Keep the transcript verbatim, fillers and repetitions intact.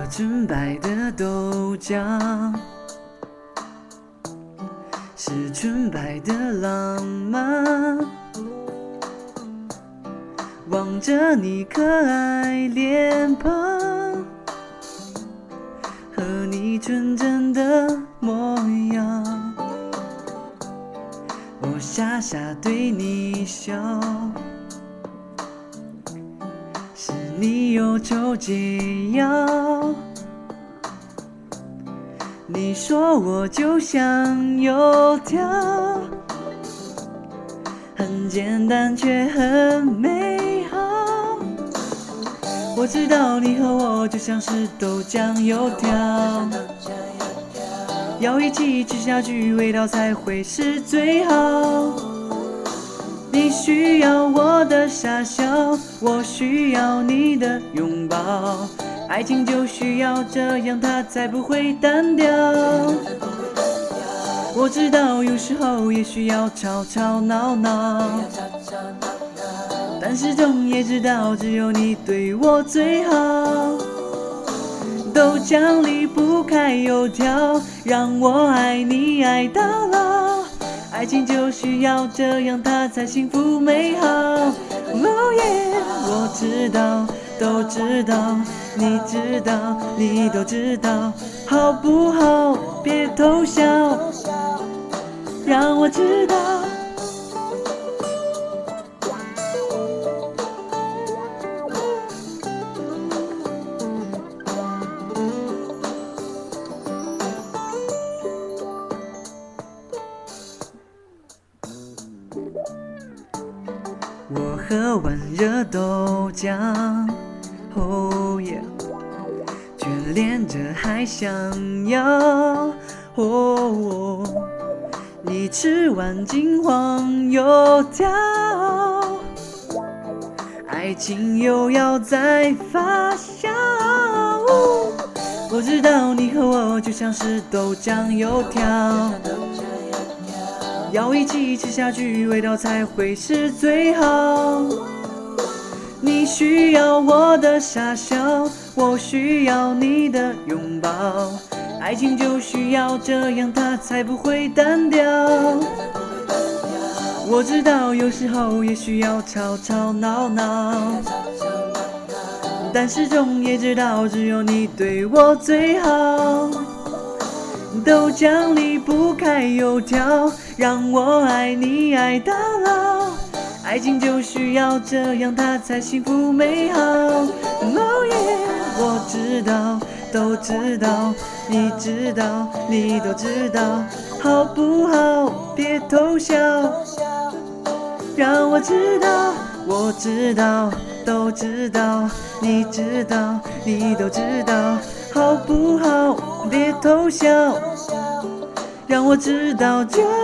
纯白的豆浆，是纯白的浪漫。望着你可爱脸庞和你纯真的模样，我傻傻对你笑，是你忧愁解药。你说我就像油条，很简单却很美好。我知道你和我就像是豆浆油条，要一起吃下去，味道才会是最好。你需要我的傻笑，我需要你的拥抱，爱情就需要这样，它才不会单调。我知道有时候也需要吵吵闹闹，但始终也知道只有你对我最好。豆浆离不开油条，让我爱你爱到老，爱情就需要这样，它才幸福美好。哦耶，我知道，都知道，你知道，你都知道，好不好？别偷笑，让我知道。我喝完热豆浆，哦耶，眷恋着还想要。哦，你吃完金黄油条，爱情又要再发酵。我知道你和我就像是豆浆油条，要一起吃下去，味道才会是最好。你需要我的傻笑，我需要你的拥抱，爱情就需要这样，它才不会单调。我知道有时候也需要吵吵闹闹，但始终也知道只有你对我最好。豆浆离不开油条，让我爱你爱到老，爱情就需要这样，它才幸福美好。哦耶，我知道，都知道，你知道，你都知道，好不好？别偷笑，让我知道，我知道，都知道，你知道，你都知道，好不好？别偷笑，让我知道就